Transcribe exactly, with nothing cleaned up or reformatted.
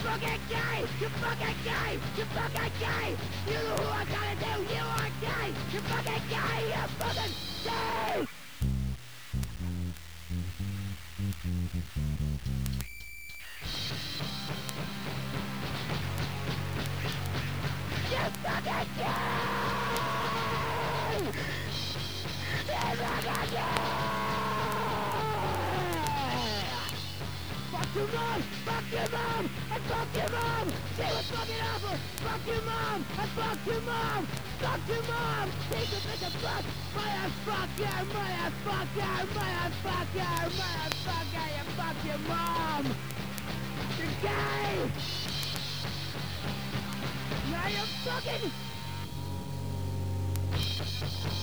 fucking gay! You fucking gay! You fucking gay! You know who I gotta do! You are gay! You fucking gay! You fucking gay! You fucking gay! You fucking gay! Fuck your mom! Fuck your mom! And fuck your mom! She was fucking awful! Fuck your mom! And fuck your mom! Fuck your mom! She's a bitch of fuck! Motherfucker! Motherfucker! Motherfucker! Motherfucker! You fuck your mom! You're gay! Now you're fucking...